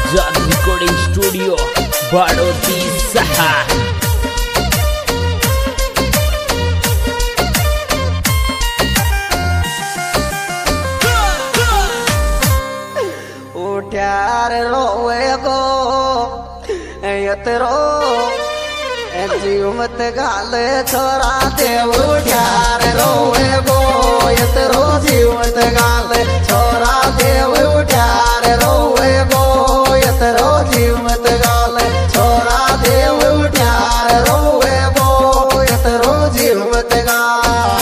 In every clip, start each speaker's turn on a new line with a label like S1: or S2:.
S1: जात recording studio Badoti सहा।
S2: उठ्यार रोए गो यतरो जीव मत गाल छोरा देव उठ्यार रोए गो यतरो जीव मत गाल छोरा देव उठ्यार रोए गो यतरो जीव मत गाल छोरा देव उठ्यार रोए गो यतरो जीव मत गाल।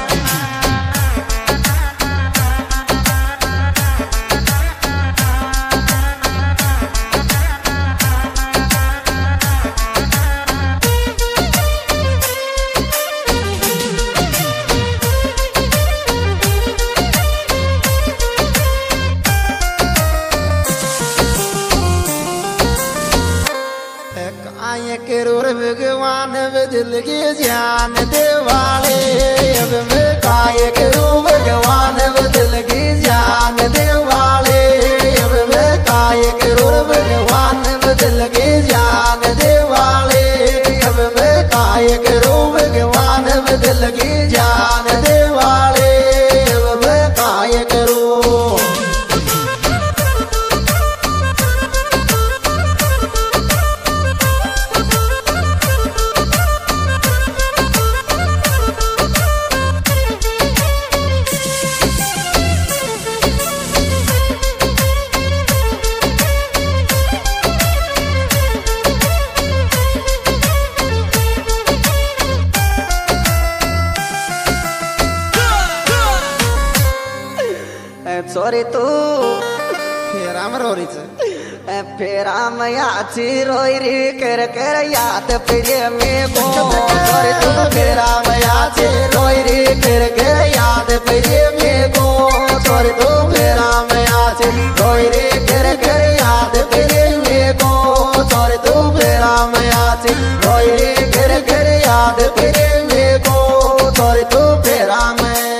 S2: करोड़ भगवान बदल के जान देवाले अब मैं काय करूं भगवान बदल के जान देवाले अब मैं काय करूं भगवान बदल के जान देवाले अब मैं काय करूं भगवान बदल के जान देवाले अब मैं काय करूं। सॉरी तू फेराम रोरीच फेराम याची रोई रे कर कर याद प्रेमी को सॉरी तू फेराम याची रोई रे कर कर याद प्रेमी को सॉरी तू फेराम याची रोई रे कर कर याद प्रेमी को सॉरी तू फेराम याची रोई रे कर कर याद प्रेमी को सॉरी तू फेराम।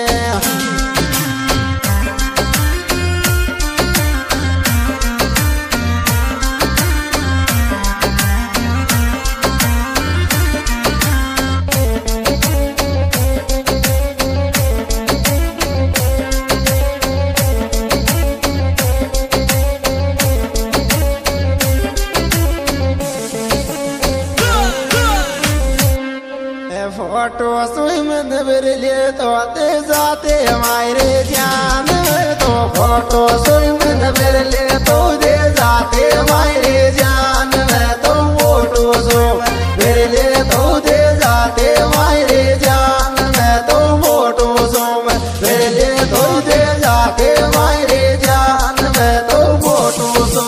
S2: फोटो सुई में ले तो आते जाते हमारे ध्यान में तो फोटो सुई में ले तो दे जाते हमारे ध्यान में तो फोटो सो मेरे ले तो दे जाते हमारे ध्यान में तो फोटो सो मेरे ले तो दे जाते हमारे ध्यान में तो फोटो सो।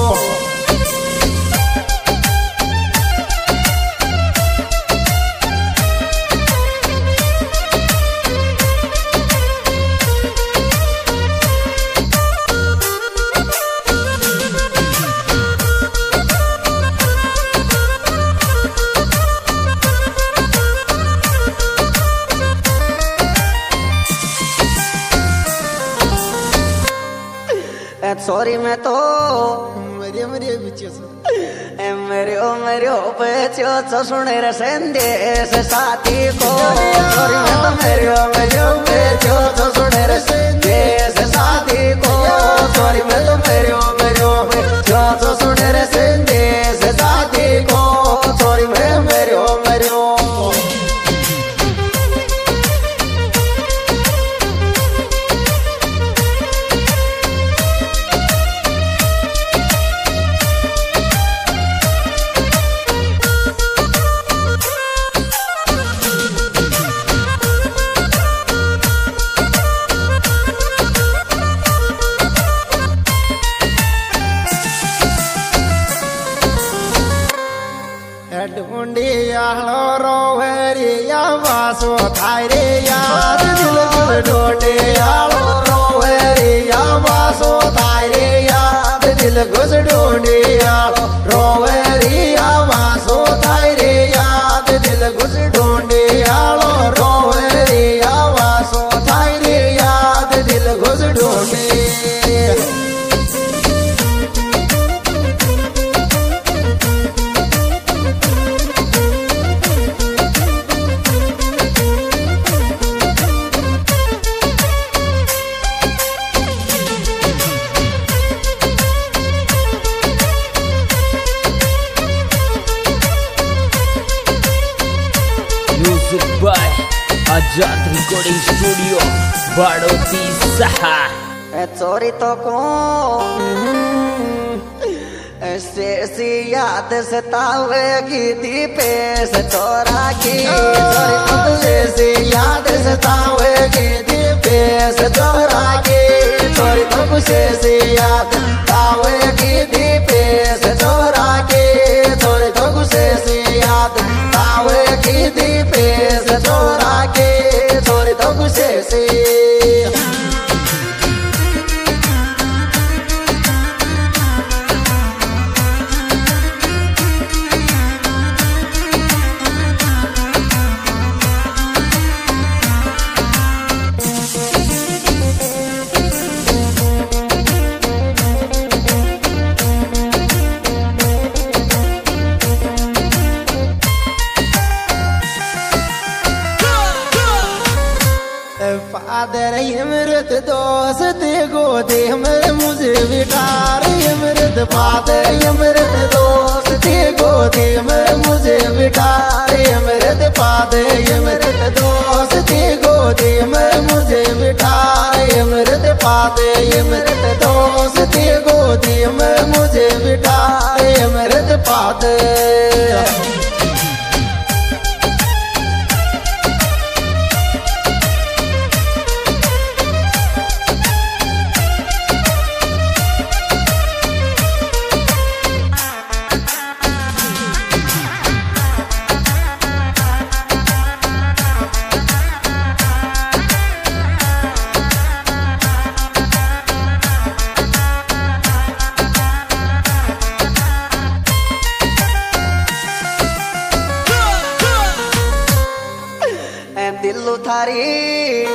S2: सॉरी मैं तो मरियो मरियो बच्चों सुने रे संदेश साथी को सॉरी मैं तो मरियो बच्चों सुने रे संदेश साथी को सॉरी मैं तो मरियो बच्चों सुने रे संदेश साथी को सॉरी मैं मरियो। ढूंढियालो रोवरिया वासो थारे याद दिल ढूंढियालो रोवरिया वासो थारे याद दिल घुस ढूंढियालो रोवरिया वासो थारे याद दिल घुस ढूंढियालो रोवरिया वासो थारे याद दिल घुस ढूंढे।
S1: Music by Azad recording studio Badoti सहा।
S2: चोरी तो को ऐसी याद सतावेगी दीपेश चोरा की। चोरी तो ऐसी याद सतावेगी दीपेश चोरा की। चोरी तो ऐसी याद सतावेगी दीपेश चोरा की। चोरी तो ऐसी याद सतावेगी दीपेश चोरा की। चोरी तो ऐसी फादर यमृत दोस्त गोदे में मुझे बिठार। यमृत फादर यमृत दोस्त गोदे में मुझे बिठार। यमृत फादर यमृत दोस्त गोदे में मुझे बिठार। यमृत फादर यमृत दोस्त गोदे में मुझे बिठार। यमृत फादर दिल थारी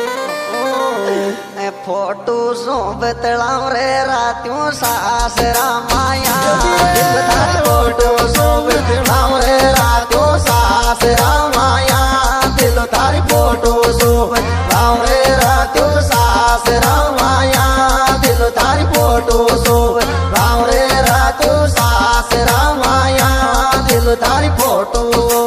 S2: फोटो सो बतलाऊ रे रातियों सासरा माया। दिल थारी फोटो सो बतलाऊ रे रातियों सासरा माया। दिल थारी फोटो सो बतलाऊ रे रातियों सासरा माया। दिल थारी फोटो सो बतलाऊ रे रातियों सासरा माया। दिल थारी फोटो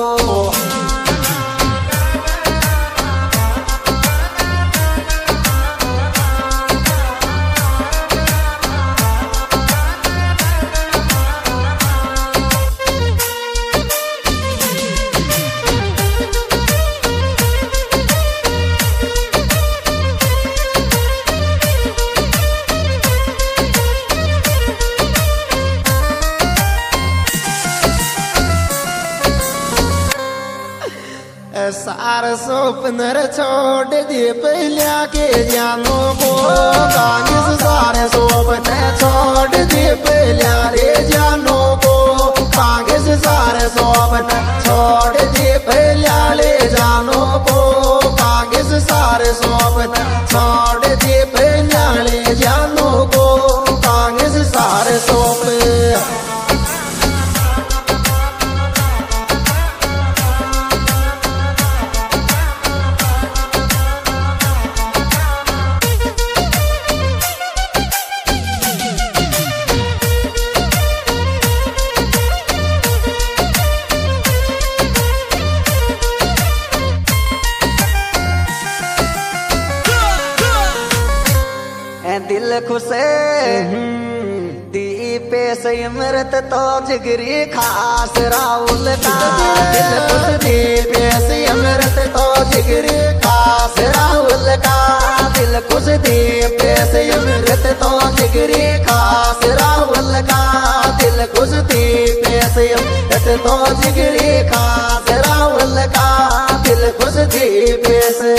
S2: सार सोपनर छोड़ दे पहलिया के जानों को। कांगिस सारे सोपने छोड़ दे पहलिया रे जानों को। कांगिस सारे सोपने छोड़ दे पहलिया ले जानों को। कांगिस सारे सोपने छोड़ दे पहलिया ले जानों को। कांगिस सारे सोपने दिल खुशे दीपे से अमृत तो जिगरी खास राहुल का। दिल खुश दीपे से अमृत तो जिगरी खास राहुल का। दिल खुश दीपे से अमृत तो जिगरी खास राहुल का। दिल खुश दीपे से अमृत तो जिगरी खास राहुल का। दिल खुश दीपे से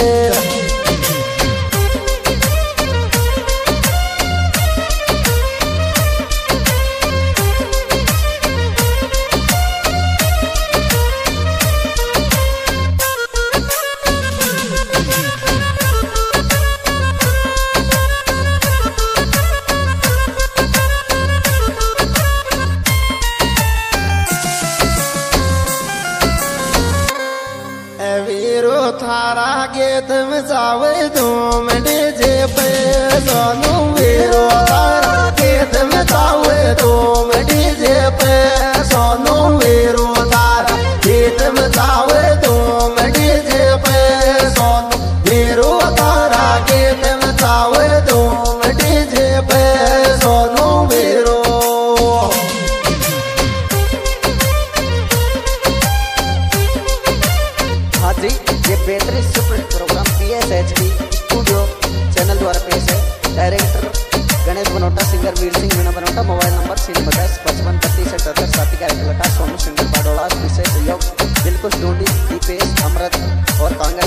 S2: थारा गीत मचावे धूम डीजे पे। सोनू वीरो थारा गीत मचावे धूम डीजे पे। सोनू वीरो थारा गीत मचावे धूम DJ singer Veer Singh Meena Banota. Mobile number 9010553278 साथी का लटा सोनू सिंगर बाडोला। विशेष सहयोग बिल्कुल ढूंढी दीपेश अमृत और कांग्रेस